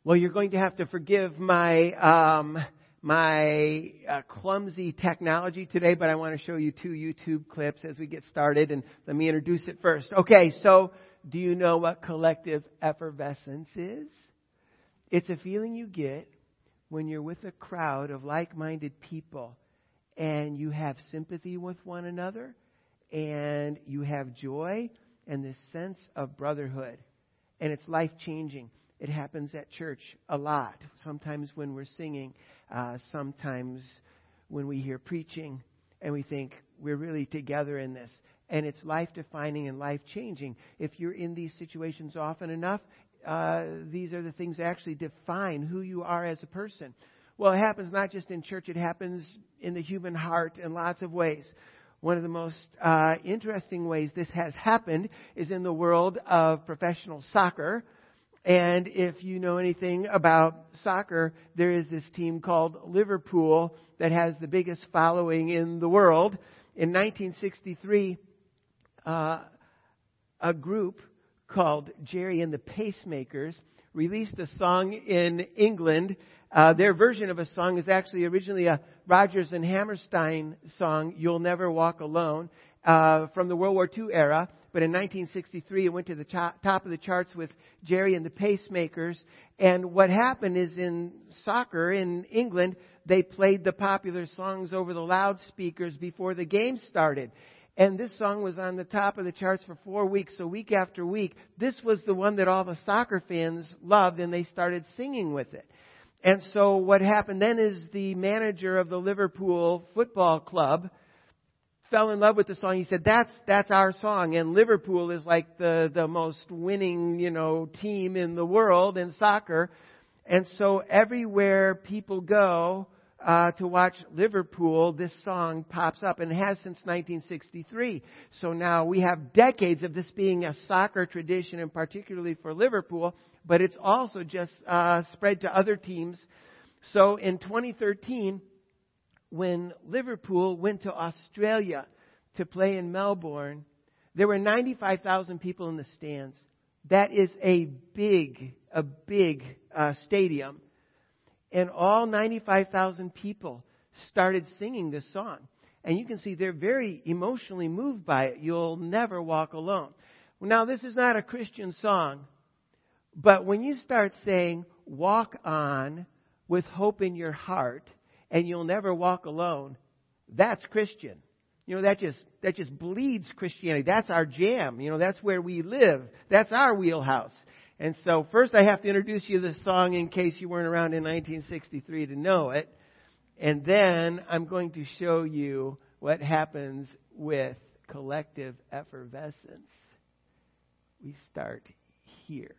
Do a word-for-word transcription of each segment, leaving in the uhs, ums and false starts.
Well, you're going to have to forgive my um, my uh, clumsy technology today, but I want to show you two YouTube clips as we get started, and let me introduce it first. Okay, so do you know what collective effervescence is? It's a feeling you get when you're with a crowd of like-minded people, and you have sympathy with one another, and you have joy and this sense of brotherhood, and it's life-changing. It happens at church a lot. Sometimes when we're singing, uh, sometimes when we hear preaching, and we think we're really together in this. And it's life-defining and life-changing. If you're in these situations often enough, uh, these are the things that actually define who you are as a person. Well, it happens not just in church. It happens in the human heart in lots of ways. One of the most uh, interesting ways this has happened is in the world of professional soccer. And if you know anything about soccer, there is this team called Liverpool that has the biggest following in the world. In nineteen sixty-three, uh, a group called Jerry and the Pacemakers released a song in England. Uh, their version of a song is actually originally a Rodgers and Hammerstein song, You'll Never Walk Alone, uh, from the World War Two era. But in nineteen sixty-three, it went to the top of the charts with Jerry and the Pacemakers. And what happened is in soccer in England, they played the popular songs over the loudspeakers before the game started. And this song was on the top of the charts for four weeks. So week after week, this was the one that all the soccer fans loved, and they started singing with it. And so what happened then is the manager of the Liverpool Football Club fell in love with the song. He said, that's that's our song. And Liverpool is like the, the most winning, you know, team in the world in soccer. And so everywhere people go uh, to watch Liverpool, this song pops up, and it has since nineteen sixty-three. So now we have decades of this being a soccer tradition, and particularly for Liverpool, but it's also just uh, spread to other teams. So in twenty thirteen, when Liverpool went to Australia to play in Melbourne, there were ninety-five thousand people in the stands. That is a big, a big uh, stadium. And all ninety-five thousand people started singing this song. And you can see they're very emotionally moved by it. You'll never walk alone. Now, this is not a Christian song, but when you start saying, walk on with hope in your heart, and you'll never walk alone, that's Christian. You know, that just that just bleeds Christianity. That's our jam. You know, that's where we live. That's our wheelhouse. And so first I have to introduce you to this song in case you weren't around in nineteen sixty-three to know it. And then I'm going to show you what happens with collective effervescence. We start here.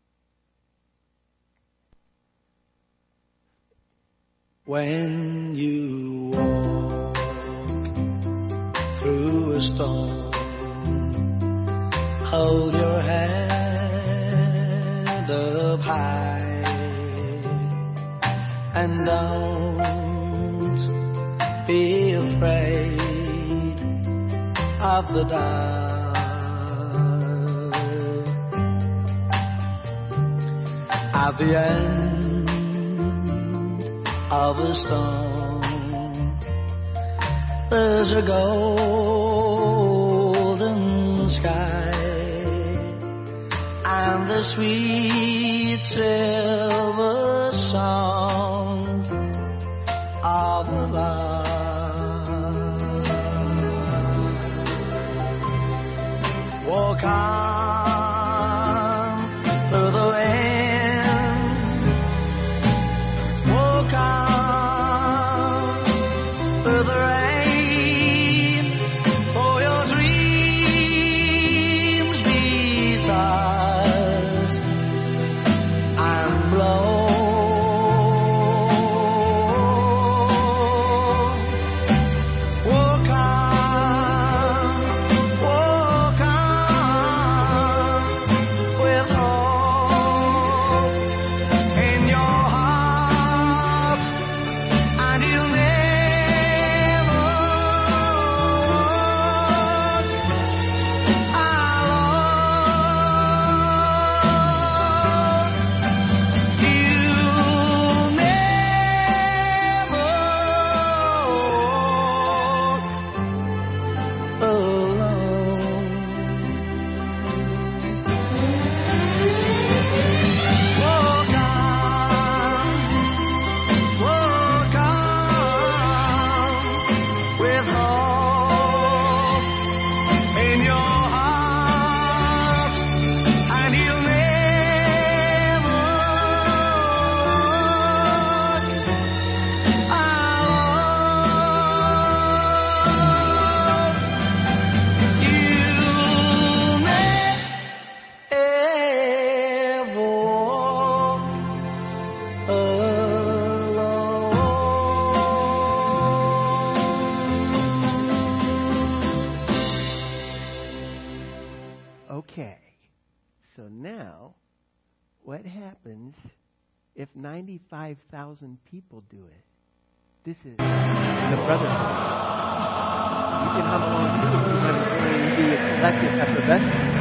When you walk through a storm, hold your head up high and don't be afraid of the dark. At the end of a storm, there's a golden sky and the sweet silver sound of the lark. Walk on through the wind, walk on through the rain, for your dreams be tossed and if ninety-five thousand people do it? This is the brotherhood. You can come along too if you want to join and be a collective effervescence.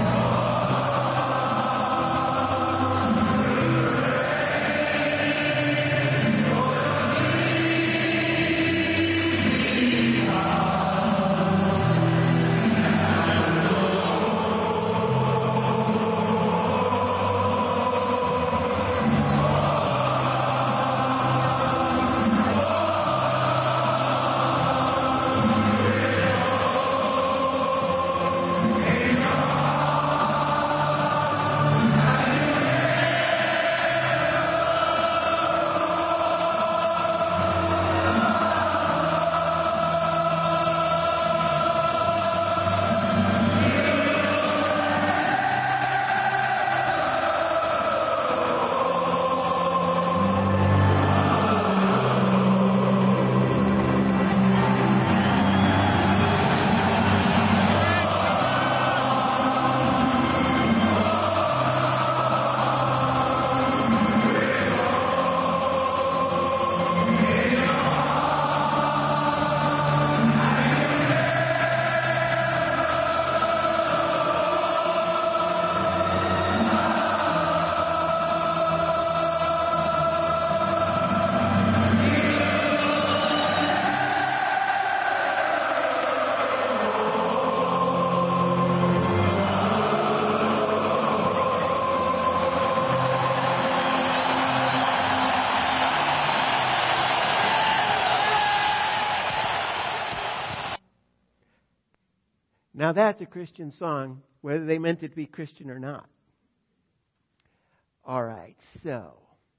Now that's a Christian song, whether they meant it to be Christian or not. All right, so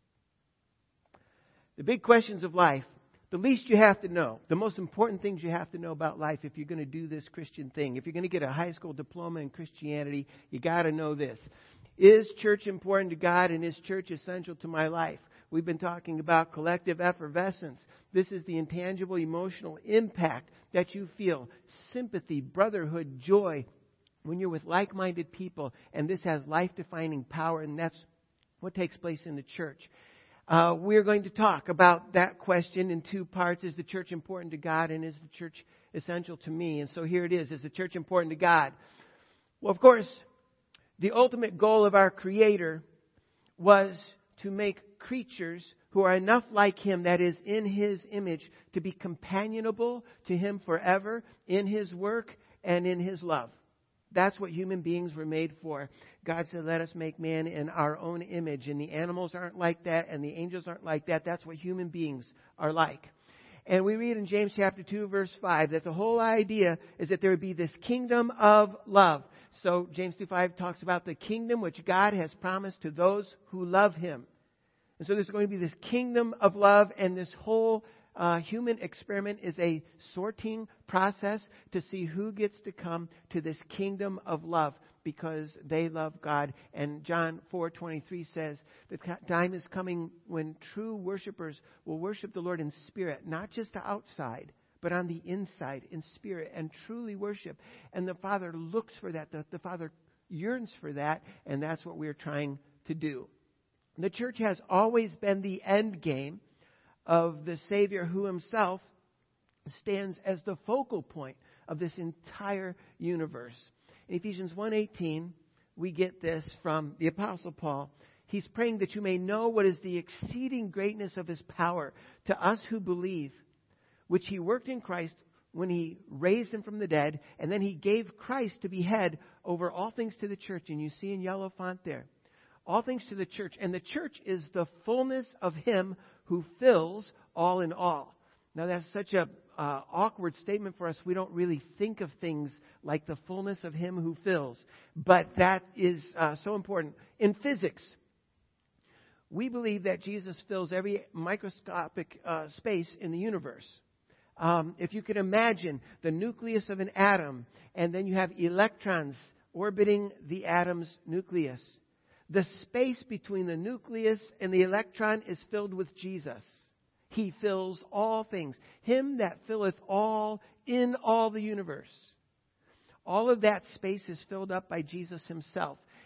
the big questions of life, the least you have to know, the most important things you have to know about life if you're going to do this Christian thing. If you're going to get a high school diploma in Christianity, you got to know this. Is church important to God, and is church essential to my life? We've been talking about collective effervescence. This is the intangible emotional impact that you feel. Sympathy, brotherhood, joy when you're with like-minded people. And this has life-defining power, and that's what takes place in the church. Uh, we're going to talk about that question in two parts. Is the church important to God, and is the church essential to me? And so here it is. Is the church important to God? Well, of course, the ultimate goal of our Creator was to make creatures who are enough like Him, that is, in His image, to be companionable to Him forever in His work and in His love. That's what human beings were made for. God said, let us make man in our own image. And the animals aren't like that, and the angels aren't like that. That's what human beings are like. And we read in James chapter two, verse five, that the whole idea is that there would be this kingdom of love. So James two five talks about the kingdom which God has promised to those who love Him. And so there's going to be this kingdom of love, and this whole uh, human experiment is a sorting process to see who gets to come to this kingdom of love because they love God. And John four twenty-three says the time is coming when true worshipers will worship the Lord in spirit, not just outside, but on the inside in spirit, and truly worship. And the Father looks for that. The, the Father yearns for that, and that's what we're trying to do. The church has always been the end game of the Savior, who Himself stands as the focal point of this entire universe. In Ephesians one eighteen, we get this from the Apostle Paul. He's praying that you may know what is the exceeding greatness of His power to us who believe, which He worked in Christ when He raised Him from the dead, and then He gave Christ to be head over all things to the church. And you see in yellow font there, all things to the church. And the church is the fullness of Him who fills all in all. Now that's such a uh, awkward statement for us. We don't really think of things like the fullness of Him who fills. But that is uh, so important. In physics, we believe that Jesus fills every microscopic uh, space in the universe. Um, if you could imagine the nucleus of an atom, and then you have electrons orbiting the atom's nucleus. The space between the nucleus and the electron is filled with Jesus. He fills all things. Him that filleth all in all the universe. All of that space is filled up by Jesus Himself.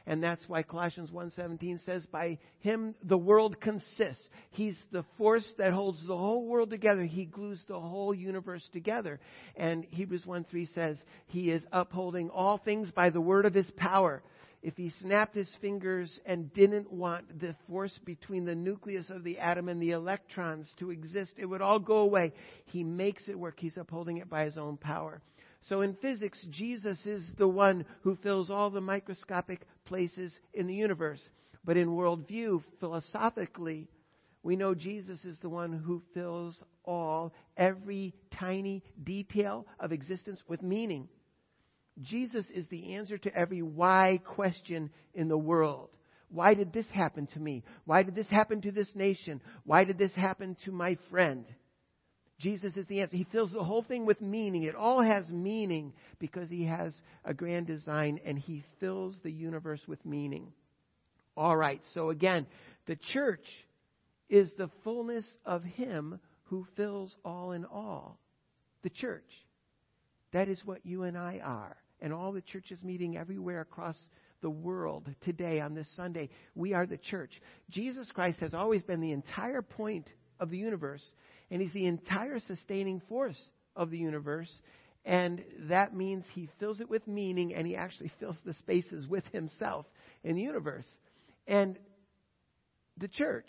And that's why Colossians one seventeen says, by him the world consists. He's the force that holds the whole world together. He glues the whole universe together. And Hebrews one three says, he is upholding all things by the word of his power. If he snapped his fingers and didn't want the force between the nucleus of the atom and the electrons to exist, it would all go away. He makes it work. He's upholding it by his own power. So in physics, Jesus is the one who fills all the microscopic places in the universe. But in worldview, philosophically, we know Jesus is the one who fills all, every tiny detail of existence with meaning. Jesus is the answer to every why question in the world. Why did this happen to me? Why did this happen to this nation? Why did this happen to my friend? Jesus is the answer. He fills the whole thing with meaning. It all has meaning because he has a grand design and he fills the universe with meaning. All right, so again, the church is the fullness of him who fills all in all. The church. That is what you and I are. And all the churches meeting everywhere across the world today on this Sunday, we are the church. Jesus Christ has always been the entire point of the universe, and he's the entire sustaining force of the universe. And that means he fills it with meaning, and he actually fills the spaces with himself in the universe. And the church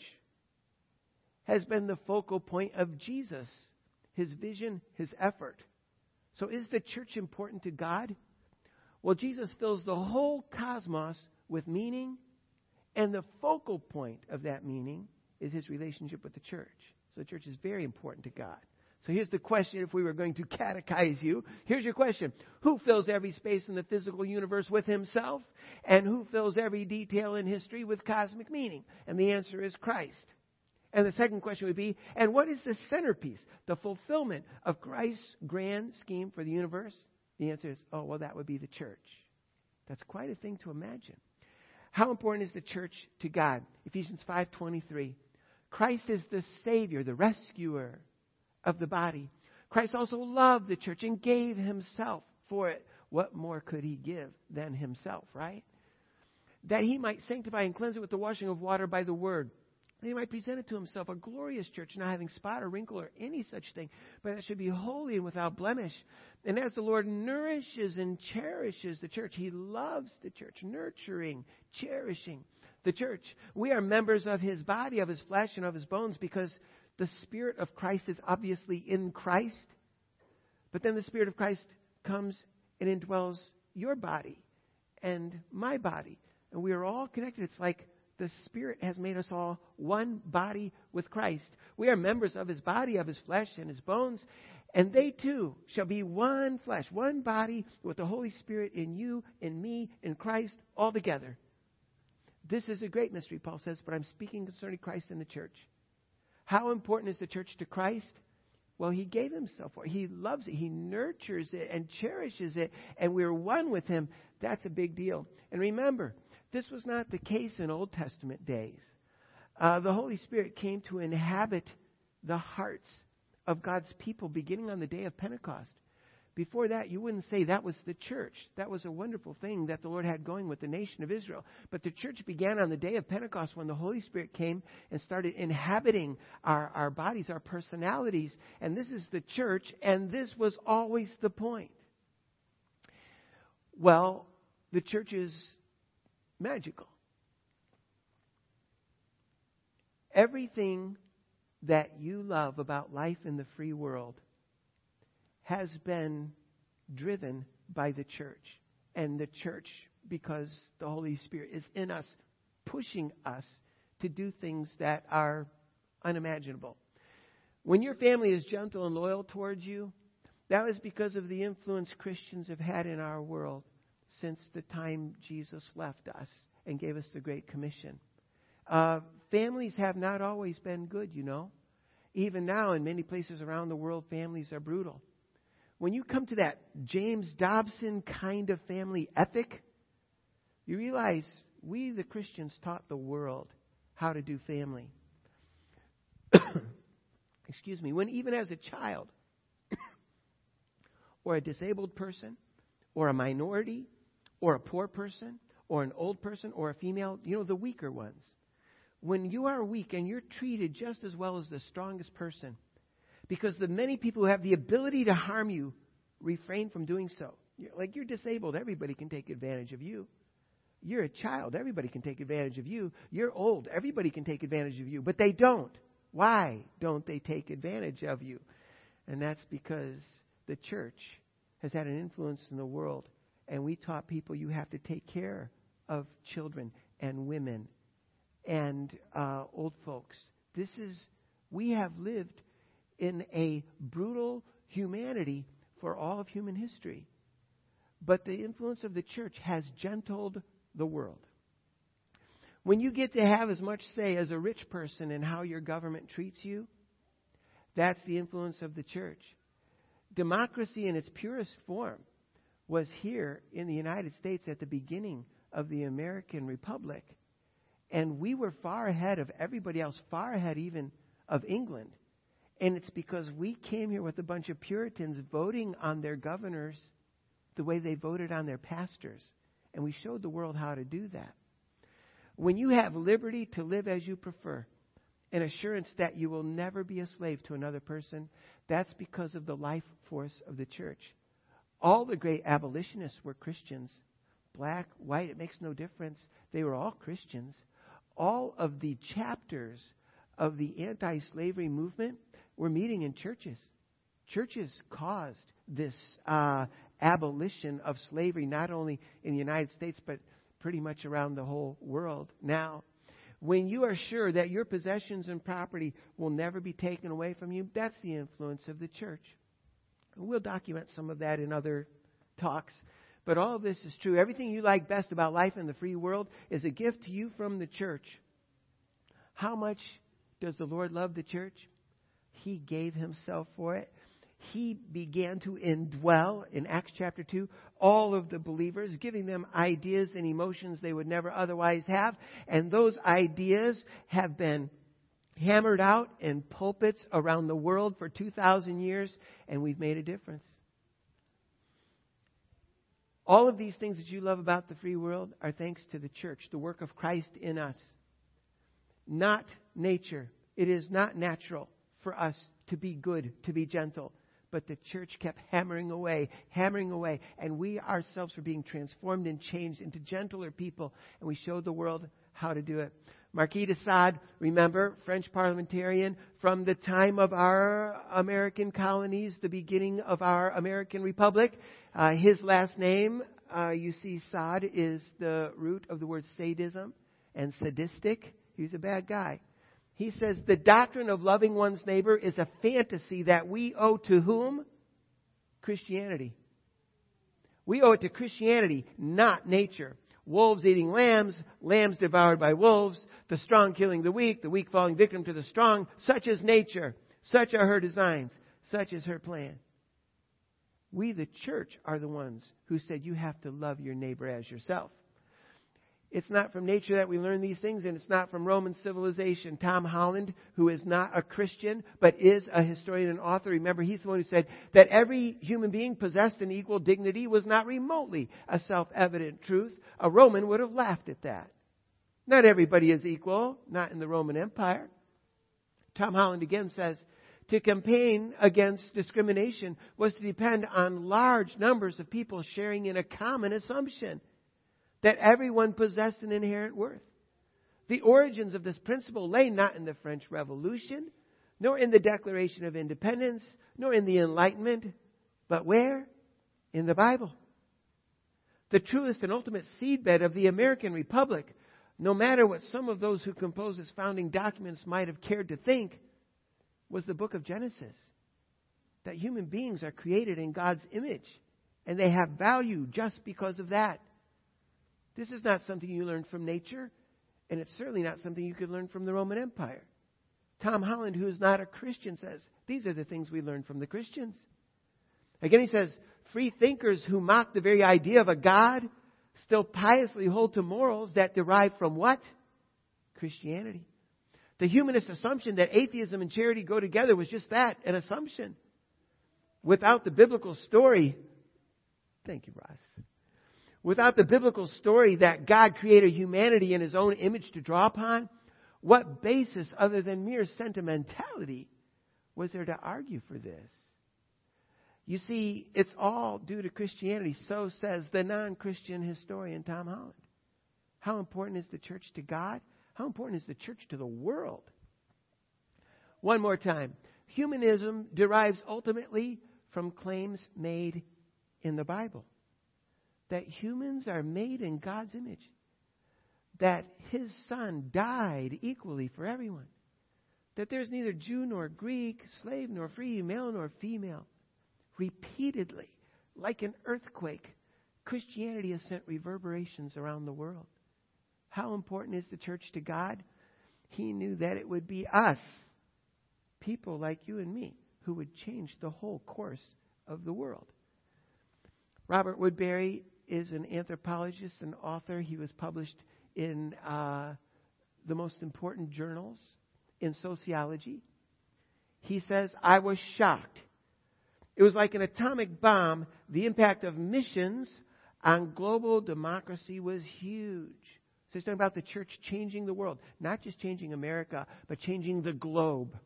has been the focal point of Jesus, his vision, his effort. So is the church important to God? Well, Jesus fills the whole cosmos with meaning, and the focal point of that meaning is his relationship with the church. So the church is very important to God. So here's the question, if we were going to catechize you. Here's your question. Who fills every space in the physical universe with himself? And who fills every detail in history with cosmic meaning? And the answer is Christ. And the second question would be, and what is the centerpiece, the fulfillment of Christ's grand scheme for the universe? The answer is, oh, well, that would be the church. That's quite a thing to imagine. How important is the church to God? Ephesians five twenty-three. Christ is the Savior, the rescuer of the body. Christ also loved the church and gave himself for it. What more could he give than himself, right? That he might sanctify and cleanse it with the washing of water by the word. That he might present it to himself a glorious church, not having spot or wrinkle or any such thing, but that should be holy and without blemish. And as the Lord nourishes and cherishes the church, he loves the church, nurturing, cherishing the church. We are members of his body, of his flesh, and of his bones because the Spirit of Christ is obviously in Christ. But then the Spirit of Christ comes and indwells your body and my body. And we are all connected. It's like the Spirit has made us all one body with Christ. We are members of his body, of his flesh, and his bones. And they too shall be one flesh, one body with the Holy Spirit in you, in me, in Christ, all together. This is a great mystery, Paul says, but I'm speaking concerning Christ and the church. How important is the church to Christ? Well, he gave himself for it. He loves it. He nurtures it and cherishes it. And we're one with him. That's a big deal. And remember, this was not the case in Old Testament days. Uh, the Holy Spirit came to inhabit the hearts of God's people beginning on the day of Pentecost. Before that, you wouldn't say that was the church. That was a wonderful thing that the Lord had going with the nation of Israel. But the church began on the day of Pentecost when the Holy Spirit came and started inhabiting our, our bodies, our personalities. And this is the church, and this was always the point. Well, the church is magical. Everything that you love about life in the free world has been driven by the church. And the church, because the Holy Spirit is in us, pushing us to do things that are unimaginable. When your family is gentle and loyal towards you, that was because of the influence Christians have had in our world since the time Jesus left us and gave us the Great Commission. Uh, families have not always been good, you know. Even now, in many places around the world, families are brutal. When you come to that James Dobson kind of family ethic, you realize we, the Christians, taught the world how to do family. Excuse me. When even as a child, or a disabled person, or a minority, or a poor person, or an old person or a female, you know, the weaker ones. When you are weak and you're treated just as well as the strongest person, because the many people who have the ability to harm you refrain from doing so. You're, like you're disabled, everybody can take advantage of you. You're a child, everybody can take advantage of you. You're old, everybody can take advantage of you. But they don't. Why don't they take advantage of you? And that's because the church has had an influence in the world. And we taught people you have to take care of children and women and uh, old folks. This is, we have lived in a brutal humanity for all of human history. But the influence of the church has gentled the world. When you get to have as much say as a rich person in how your government treats you, that's the influence of the church. Democracy in its purest form was here in the United States at the beginning of the American Republic. And we were far ahead of everybody else, far ahead even of England. And it's because we came here with a bunch of Puritans voting on their governors the way they voted on their pastors. And we showed the world how to do that. When you have liberty to live as you prefer, an assurance that you will never be a slave to another person, that's because of the life force of the church. All the great abolitionists were Christians. Black, white, it makes no difference. They were all Christians. All of the chapters of the anti-slavery movement were meeting in churches. Churches caused this uh, abolition of slavery, not only in the United States, but pretty much around the whole world. Now, when you are sure that your possessions and property will never be taken away from you, that's the influence of the church. We'll document some of that in other talks. But all of this is true. Everything you like best about life in the free world is a gift to you from the church. How much does the Lord love the church? He gave himself for it. He began to indwell, in Acts chapter two, all of the believers, giving them ideas and emotions they would never otherwise have. And those ideas have been hammered out in pulpits around the world for two thousand years, and we've made a difference. All of these things that you love about the free world are thanks to the church, the work of Christ in us. Not nature. It is not natural for us to be good, to be gentle. But the church kept hammering away, hammering away. And we ourselves were being transformed and changed into gentler people. And we showed the world how to do it. Marquis de Sade, remember, French parliamentarian from the time of our American colonies, the beginning of our American Republic. Uh, his last name, uh, you see, Sade is the root of the word sadism and sadistic. He's a bad guy. He says the doctrine of loving one's neighbor is a fantasy that we owe to whom? Christianity. We owe it to Christianity, not nature. Wolves eating lambs, lambs devoured by wolves, the strong killing the weak, the weak falling victim to the strong. Such is nature. Such are her designs. Such is her plan. We, the church, are the ones who said you have to love your neighbor as yourself. It's not from nature that we learn these things, and it's not from Roman civilization. Tom Holland, who is not a Christian, but is a historian and author, remember, he's the one who said that every human being possessed an equal dignity was not remotely a self-evident truth. A Roman would have laughed at that. Not everybody is equal, not in the Roman Empire. Tom Holland again says, to campaign against discrimination was to depend on large numbers of people sharing in a common assumption that everyone possessed an inherent worth. The origins of this principle lay not in the French Revolution, nor in the Declaration of Independence, nor in the Enlightenment, but where? In the Bible. The truest and ultimate seedbed of the American Republic, no matter what some of those who composed its founding documents might have cared to think, was the book of Genesis. That human beings are created in God's image, and they have value just because of that. This is not something you learn from nature, and it's certainly not something you could learn from the Roman Empire. Tom Holland, who is not a Christian, says, these are the things we learn from the Christians. Again, he says, free thinkers who mock the very idea of a God still piously hold to morals that derive from what? Christianity. The humanist assumption that atheism and charity go together was just that, an assumption. Without the biblical story, thank you, Ross. Without the biblical story that God created humanity in His own image to draw upon, what basis other than mere sentimentality was there to argue for this? You see, it's all due to Christianity, so says the non-Christian historian Tom Holland. How important is the church to God? How important is the church to the world? One more time. Humanism derives ultimately from claims made in the Bible. That humans are made in God's image. That His Son died equally for everyone. That there's neither Jew nor Greek, slave nor free, male nor female. Repeatedly, like an earthquake, Christianity has sent reverberations around the world. How important is the church to God? He knew that it would be us, people like you and me, who would change the whole course of the world. Robert Woodbury is an anthropologist and author. He was published in uh, the most important journals in sociology. He says, I was shocked. It was like an atomic bomb. The impact of missions on global democracy was huge. So he's talking about the church changing the world. Not just changing America, but changing the globe.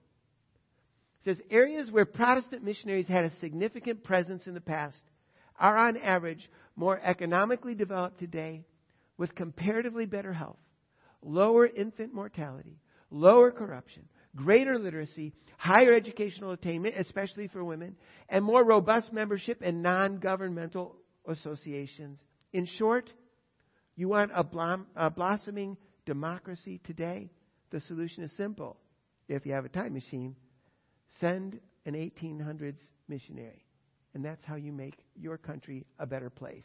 It says, areas where Protestant missionaries had a significant presence in the past are on average more economically developed today with comparatively better health, lower infant mortality, lower corruption, greater literacy, higher educational attainment, especially for women, and more robust membership in non-governmental associations. In short, you want a, blom, a blossoming democracy today? The solution is simple. If you have a time machine, send an eighteen hundreds missionary. And that's how you make your country a better place.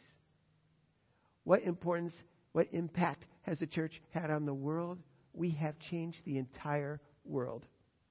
What importance, what impact has the church had on the world? We have changed the entire world.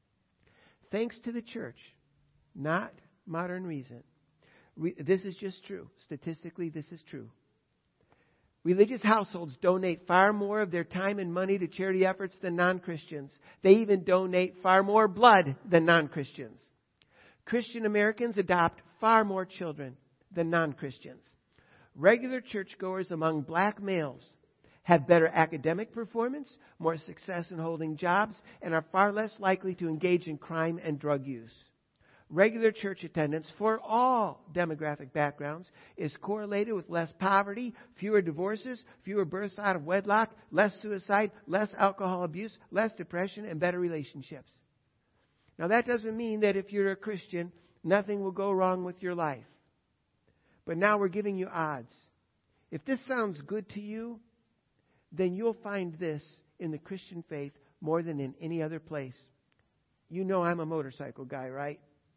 Thanks to the church, not modern reason. Re- this is just true. Statistically, this is true. Religious households donate far more of their time and money to charity efforts than non-Christians. They even donate far more blood than non-Christians. Christian Americans adopt far more children than non-Christians. Regular churchgoers among black males have better academic performance, more success in holding jobs, and are far less likely to engage in crime and drug use. Regular church attendance for all demographic backgrounds is correlated with less poverty, fewer divorces, fewer births out of wedlock, less suicide, less alcohol abuse, less depression, and better relationships. Now, that doesn't mean that if you're a Christian, nothing will go wrong with your life. But now we're giving you odds. If this sounds good to you, then you'll find this in the Christian faith more than in any other place. You know I'm a motorcycle guy, right?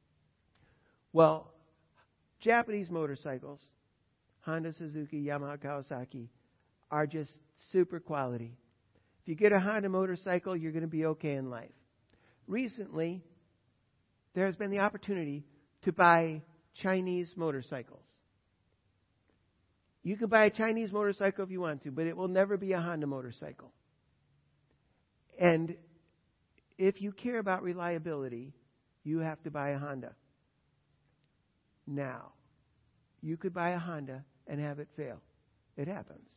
Well, Japanese motorcycles, Honda, Suzuki, Yamaha, Kawasaki, are just super quality. If you get a Honda motorcycle, you're going to be okay in life. Recently, there has been the opportunity to buy Chinese motorcycles. You can buy a Chinese motorcycle if you want to, but it will never be a Honda motorcycle. And if you care about reliability, you have to buy a Honda. Now, you could buy a Honda and have it fail. It happens.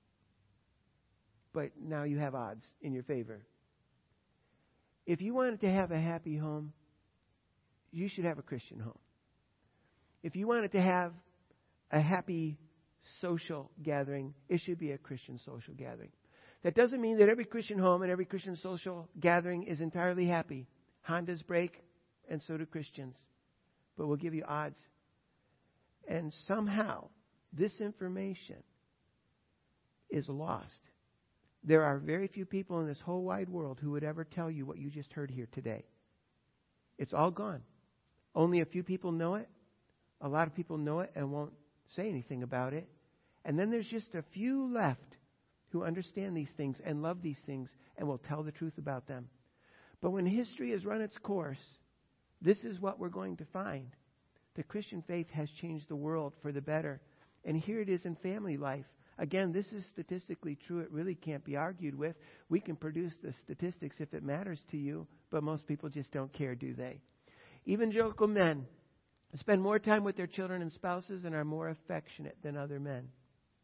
But now you have odds in your favor. If you wanted to have a happy home, you should have a Christian home. If you wanted to have a happy social gathering, it should be a Christian social gathering. That doesn't mean that every Christian home and every Christian social gathering is entirely happy. Hondas break, and so do Christians. But we'll give you odds. And somehow, this information is lost. There are very few people in this whole wide world who would ever tell you what you just heard here today. It's all gone. Only a few people know it. A lot of people know it and won't say anything about it. And then there's just a few left who understand these things and love these things and will tell the truth about them. But when history has run its course, this is what we're going to find. The Christian faith has changed the world for the better. And here it is in family life. Again, this is statistically true. It really can't be argued with. We can produce the statistics if it matters to you, but most people just don't care, do they? Evangelical men spend more time with their children and spouses and are more affectionate than other men.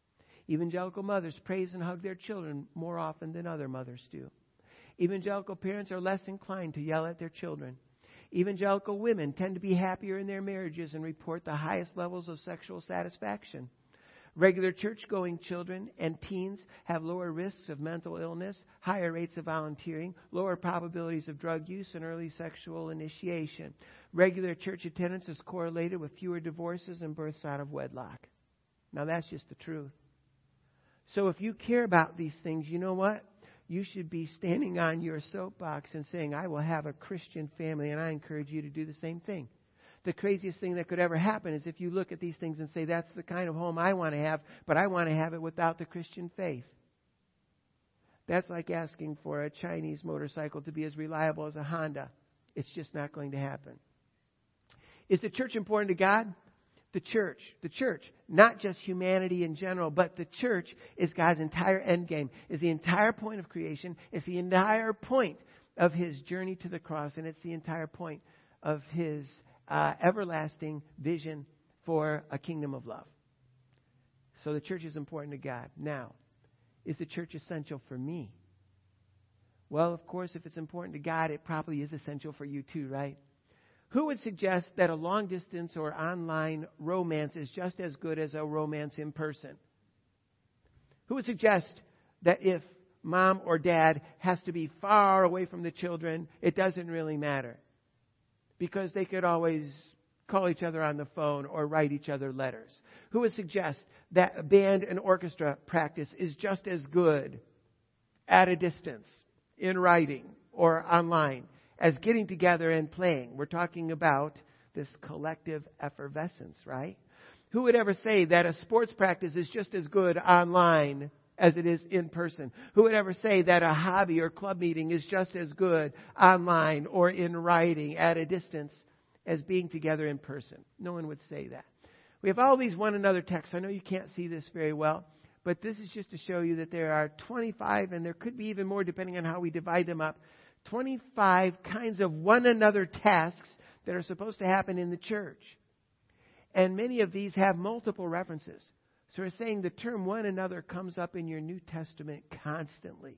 Evangelical mothers praise and hug their children more often than other mothers do. Evangelical parents are less inclined to yell at their children. Evangelical women tend to be happier in their marriages and report the highest levels of sexual satisfaction. Regular church-going children and teens have lower risks of mental illness, higher rates of volunteering, lower probabilities of drug use, and early sexual initiation. Regular church attendance is correlated with fewer divorces and births out of wedlock. Now, that's just the truth. So if you care about these things, you know what? You should be standing on your soapbox and saying, I will have a Christian family, and I encourage you to do the same thing. The craziest thing that could ever happen is if you look at these things and say, that's the kind of home I want to have, but I want to have it without the Christian faith. That's like asking for a Chinese motorcycle to be as reliable as a Honda. It's just not going to happen. Is the church important to God? The church, the church, not just humanity in general, but the church is God's entire end game, is the entire point of creation, is the entire point of His journey to the cross, and it's the entire point of His Uh, everlasting vision for a kingdom of love. So the church is important to God. Now, is the church essential for me? Well, of course, if it's important to God, it probably is essential for you too, right? Who would suggest that a long distance or online romance is just as good as a romance in person? Who would suggest that if mom or dad has to be far away from the children, it doesn't really matter? Because they could always call each other on the phone or write each other letters. Who would suggest that a band and orchestra practice is just as good at a distance, in writing or online, as getting together and playing? We're talking about this collective effervescence, right? Who would ever say that a sports practice is just as good online as it is in person? Who would ever say that a hobby or club meeting is just as good online or in writing at a distance as being together in person? No one would say that. We have all these one another texts. I know you can't see this very well, but this is just to show you that there are twenty-five, and there could be even more depending on how we divide them up, twenty-five kinds of one another tasks that are supposed to happen in the church. And many of these have multiple references. So we're saying the term one another comes up in your New Testament constantly.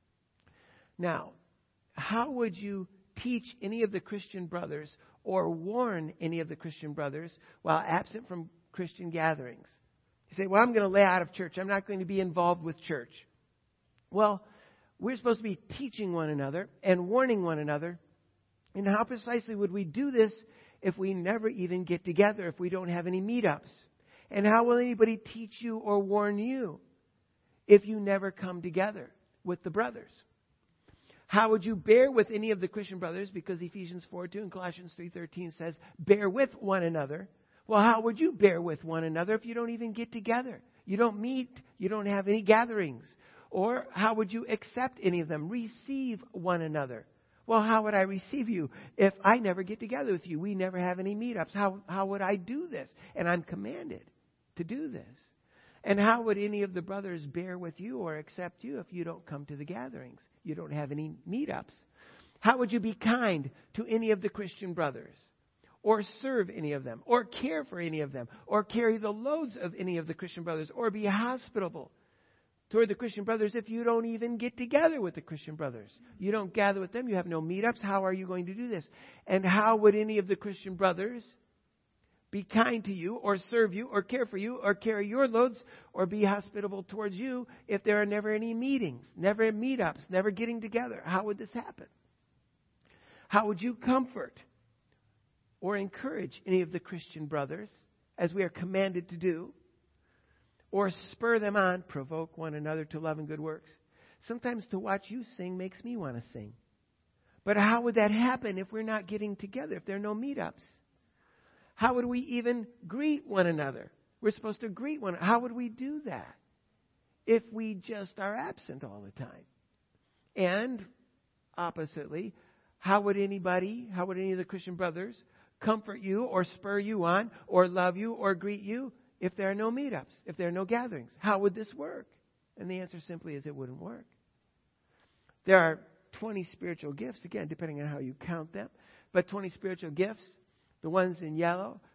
Now, how would you teach any of the Christian brothers or warn any of the Christian brothers while absent from Christian gatherings? You say, well, I'm going to lay out of church. I'm not going to be involved with church. Well, we're supposed to be teaching one another and warning one another. And how precisely would we do this if we never even get together, if we don't have any meetups? And how will anybody teach you or warn you if you never come together with the brothers? How would you bear with any of the Christian brothers? Because Ephesians four two and Colossians three thirteen says, bear with one another. Well, how would you bear with one another if you don't even get together? You don't meet. You don't have any gatherings. Or how would you accept any of them? Receive one another. Well, how would I receive you if I never get together with you? We never have any meetups. How, how would I do this? And I'm commanded to do this. And how would any of the brothers bear with you or accept you if you don't come to the gatherings? You don't have any meetups. How would you be kind to any of the Christian brothers? Or serve any of them? Or care for any of them? Or carry the loads of any of the Christian brothers? Or be hospitable toward the Christian brothers if you don't even get together with the Christian brothers? You don't gather with them. You have no meetups. How are you going to do this? And how would any of the Christian brothers be kind to you or serve you or care for you or carry your loads or be hospitable towards you if there are never any meetings, never meetups, never getting together? How would this happen? How would you comfort or encourage any of the Christian brothers as we are commanded to do? Or spur them on, provoke one another to love and good works? Sometimes to watch you sing makes me want to sing. But how would that happen if we're not getting together, if there are no meetups? How would we even greet one another? We're supposed to greet one another. How would we do that if we just are absent all the time? And oppositely, how would anybody, how would any of the Christian brothers comfort you or spur you on or love you or greet you if there are no meetups, if there are no gatherings? How would this work? And the answer simply is it wouldn't work. There are twenty spiritual gifts, again, depending on how you count them, but twenty spiritual gifts. The ones in yellow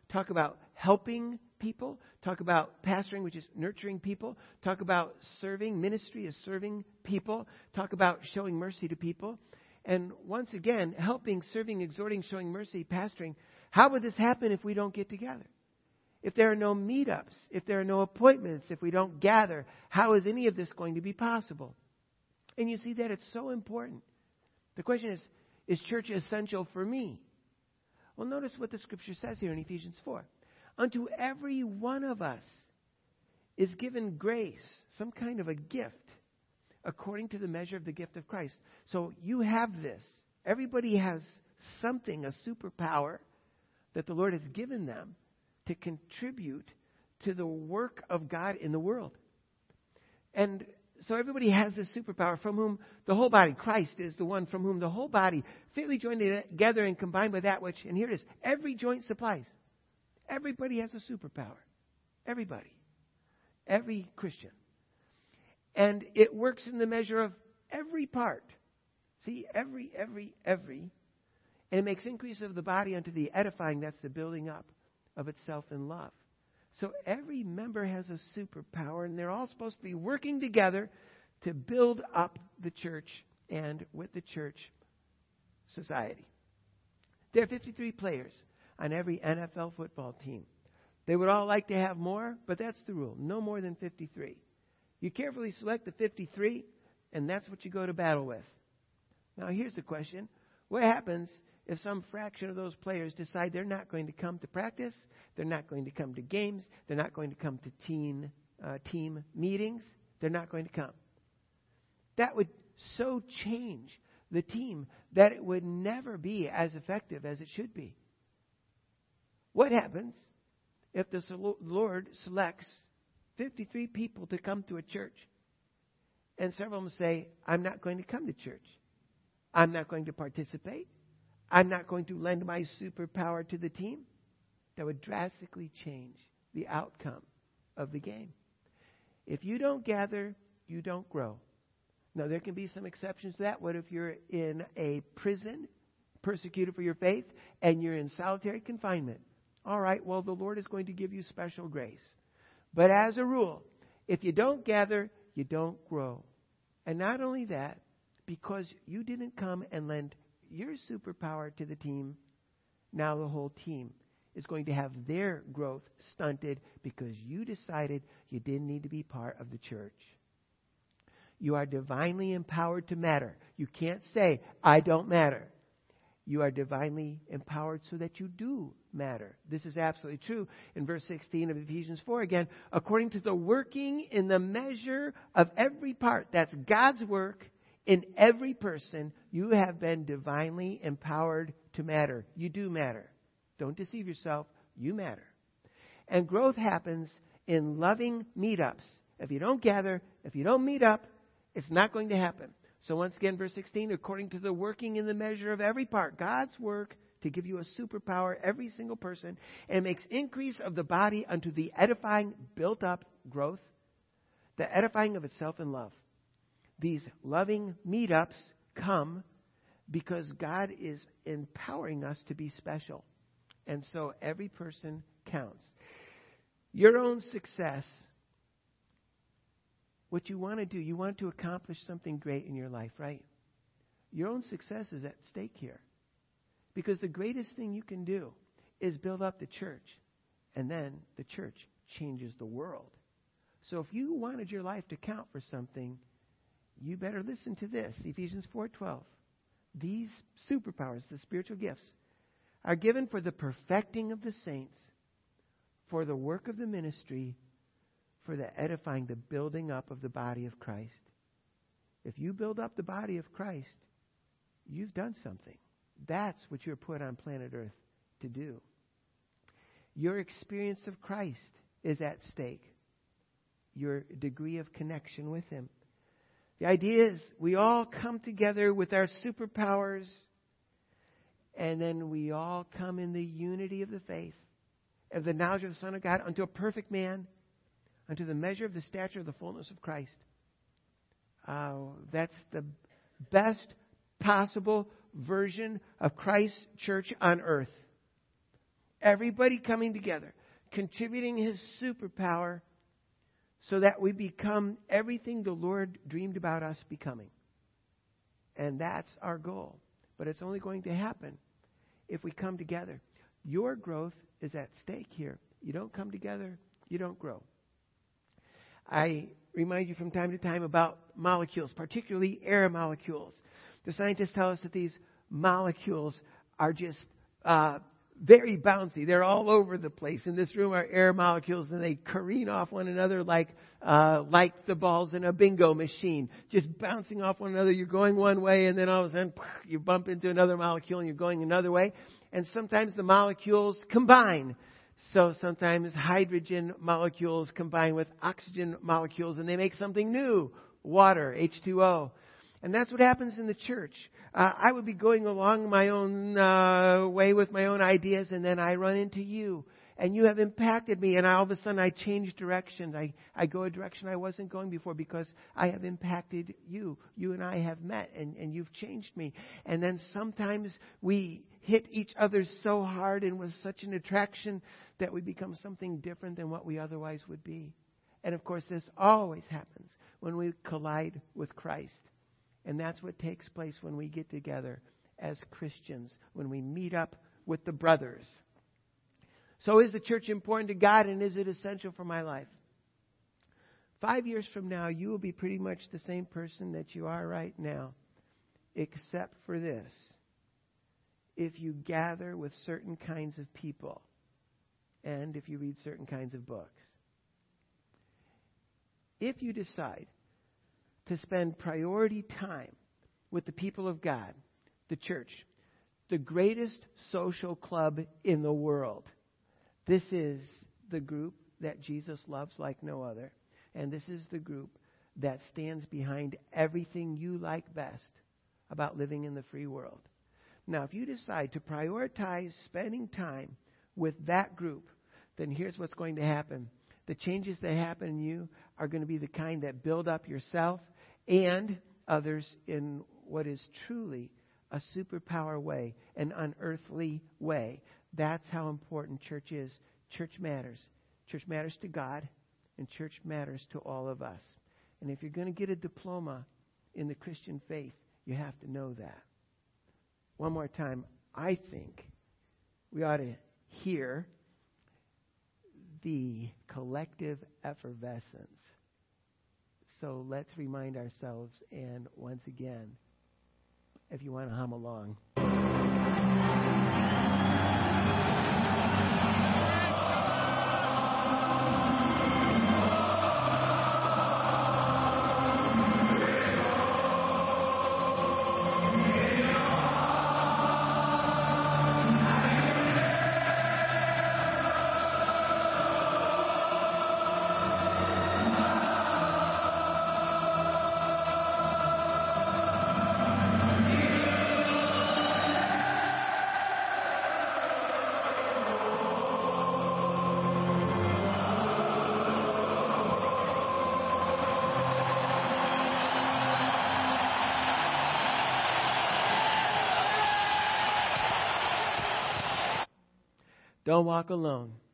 talk about helping people, talk about pastoring, which is nurturing people, talk about serving, ministry is serving people, talk about showing mercy to people. And once again, helping, serving, exhorting, showing mercy, pastoring. How would this happen if we don't get together? If there are no meetups, if there are no appointments, if we don't gather, how is any of this going to be possible? And you see that it's so important. The question is, is church essential for me? Well, notice what the Scripture says here in Ephesians four. Unto every one of us is given grace, some kind of a gift, according to the measure of the gift of Christ. So you have this. Everybody has something, a superpower that the Lord has given them to contribute to the work of God in the world. And so everybody has this superpower from whom the whole body, Christ is the one from whom the whole body, fitly joined together and combined with that which, and here it is, every joint supplies. Everybody has a superpower. Everybody. Every Christian. And it works in the measure of every part. See, every, every, every. And it makes increase of the body unto the edifying, that's the building up of itself in love. So every member has a superpower, and they're all supposed to be working together to build up the church and with the church society. There are fifty-three players on every N F L football team. They would all like to have more, but that's the rule. No more than fifty-three. You carefully select the fifty-three, and that's what you go to battle with. Now, here's the question. What happens if some fraction of those players decide they're not going to come to practice, they're not going to come to games, they're not going to come to teen, uh, team meetings, they're not going to come? That would so change the team that it would never be as effective as it should be. What happens if the Lord selects fifty-three people to come to a church, and several of them say, I'm not going to come to church. I'm not going to participate. I'm not going to lend my superpower to the team? That would drastically change the outcome of the game. If you don't gather, you don't grow. Now, there can be some exceptions to that. What if you're in a prison, persecuted for your faith, and you're in solitary confinement? All right, well, the Lord is going to give you special grace. But as a rule, if you don't gather, you don't grow. And not only that, because you didn't come and lend your superpower to the team, now the whole team is going to have their growth stunted because you decided you didn't need to be part of the church. You are divinely empowered to matter. You can't say, I don't matter. You are divinely empowered so that you do matter. This is absolutely true in verse sixteen of Ephesians four again. According to the working in the measure of every part. That's God's work in every person. You have been divinely empowered to matter. You do matter. Don't deceive yourself. You matter. And growth happens in loving meetups. If you don't gather, if you don't meet up, it's not going to happen. So once again, verse sixteen, according to the working in the measure of every part, God's work to give you a superpower, every single person, and it makes increase of the body unto the edifying, built up growth, the edifying of itself in love. These loving meetups come because God is empowering us to be special. And so every person counts. Your own success, what you want to do, you want to accomplish something great in your life, right? Your own success is at stake here. Because the greatest thing you can do is build up the church. And then the church changes the world. So if you wanted your life to count for something, you better listen to this. Ephesians four twelve. These superpowers, the spiritual gifts, are given for the perfecting of the saints, for the work of the ministry, for the edifying, the building up of the body of Christ. If you build up the body of Christ, you've done something. That's what you're put on planet Earth to do. Your experience of Christ is at stake. Your degree of connection with Him. The idea is we all come together with our superpowers, and then we all come in the unity of the faith, of the knowledge of the Son of God, unto a perfect man, unto the measure of the stature of the fullness of Christ. Uh, that's the best possible version of Christ's church on earth. Everybody coming together, contributing His superpower so that we become everything the Lord dreamed about us becoming. And that's our goal. But it's only going to happen if we come together. Your growth is at stake here. You don't come together, you don't grow. I remind you from time to time about molecules, particularly air molecules. The scientists tell us that these molecules are just uh, very bouncy. They're all over the place. In this room are air molecules, and they careen off one another like uh, like the balls in a bingo machine, just bouncing off one another. You're going one way, and then all of a sudden you bump into another molecule, and you're going another way. And sometimes the molecules combine. So sometimes hydrogen molecules combine with oxygen molecules, and they make something new, water, H two O. And that's what happens in the church. Uh, I would be going along my own uh, way with my own ideas, and then I run into you. And you have impacted me, and all of a sudden I change directions. I, I go a direction I wasn't going before because I have impacted you. You and I have met, and, and you've changed me. And then sometimes we hit each other so hard and with such an attraction that we become something different than what we otherwise would be. And of course, this always happens when we collide with Christ. And that's what takes place when we get together as Christians, when we meet up with the brothers. So is the church important to God, and is it essential for my life? Five years from now, you will be pretty much the same person that you are right now, except for this. If you gather with certain kinds of people, and if you read certain kinds of books. If you decide to spend priority time with the people of God, the church, the greatest social club in the world. This is the group that Jesus loves like no other. And this is the group that stands behind everything you like best about living in the free world. Now, if you decide to prioritize spending time with that group, then here's what's going to happen. The changes that happen in you are going to be the kind that build up yourself and others in what is truly a superpower way, an unearthly way. That's how important church is. Church matters. Church matters to God, and church matters to all of us. And if you're going to get a diploma in the Christian faith, you have to know that. One more time, I think we ought to hear the collective effervescence. So let's remind ourselves, and once again, if you want to hum along. Don't walk alone.